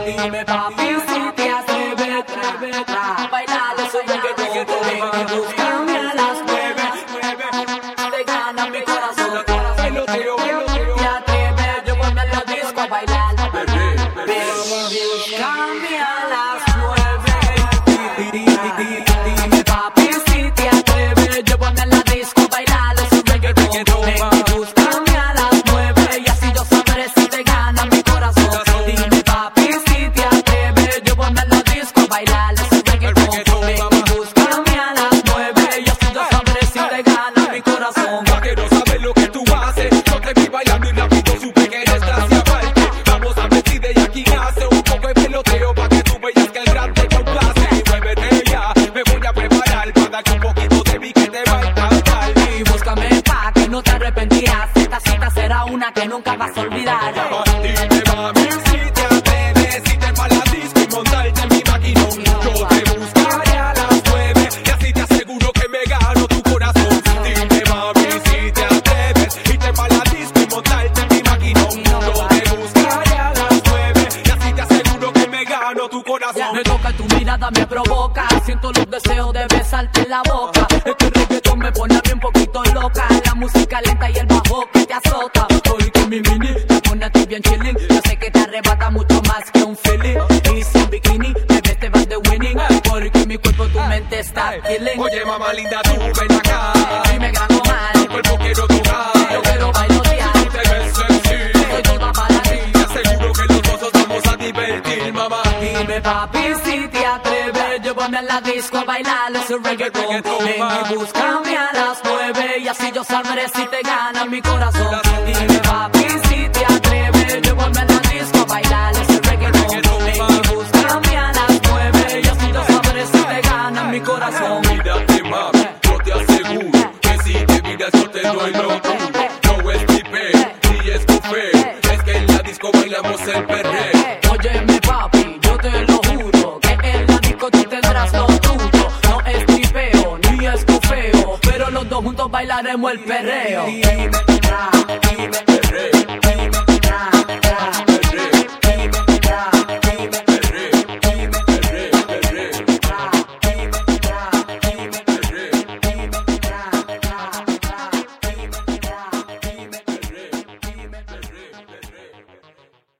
Dime papi si te atreves, a bailar ese reggaetón. Ven y búscame a las 9, te gana mi corazón. Bailoteo, Te atreves, yo voy a la disco a bailar. Ven y búscame a las 9. Dime papi si te atreves, yo voy a la disco a bailar ese reggaetón. Ven y búscame a las 9 y así yo sabré si te gana mi corazón. Dime papi si te atreves, yo voy a la disco a bailar ese reggaetón. Ven y búscame a las 9 y así yo sabré si te gana mi corazón. Quiero saber lo que tú haces. Yo te vi bailando y rápido supe que eres clase aparte. Vamos a ver si de aquí nace un poco de peloteo pa' que tú veas que el gran te complace. Y muévete ya, me voy a preparar para darte un poquito de mí que te va a encantar. Y búscame pa' que no te arrepentirás. Esta cita será una que nunca vas a olvidar. Dime mami si te atreves, si te va a la disco y montarte en mi maquinón. Yo te buscaré a las 9 y así te aseguro que me gano tu corazón. Dime mami si te atreves, y te va a la disco y montarte en mi maquinón. Yo te buscaré a las 9 y así te aseguro que me gano tu corazón. Me toca tu mirada, me provoca. Siento los deseos de besarte en la boca. Este reggaetón me pone a mí un poquito loca. La música lenta y el bajo que te azota. Hoy con mi mini te pone a ti bien chilling. Yo sé que te arrebata mucho más que un feeling. Y sin bikini, bebé te vas de winning. Porque mi cuerpo, tu mente está killing. Oye mamá linda, tú ven acá. Dime gran mal, Tu cuerpo quiero tocar. yo quiero bailotear. Tú te ves sexy. Soy toda para ti. Te aseguro que los dos nos vamos a divertir, mamá. Dime papi si te atreves, llévame a la disco a bailar ese reggaetón. Ven y búscame a las 9 y así yo sabré si te gana mi corazón. Dime papi si te atreves, llévame a la disco a bailar ese reggaetón. Ven y búscame a las 9 y así yo sabré si te gana mi corazón. Mírate mami, yo te aseguro que si te miras yo te doy lo tuyo. No es tripé, ni es buffet, es que en la disco bailamos el perreo. Óyeme papi, yo te lo juro, que en la disco tú tendrás lo tuyo. No es tripeo, ni es bufeo, pero los dos juntos bailaremos el perreo. Perreo, perreo.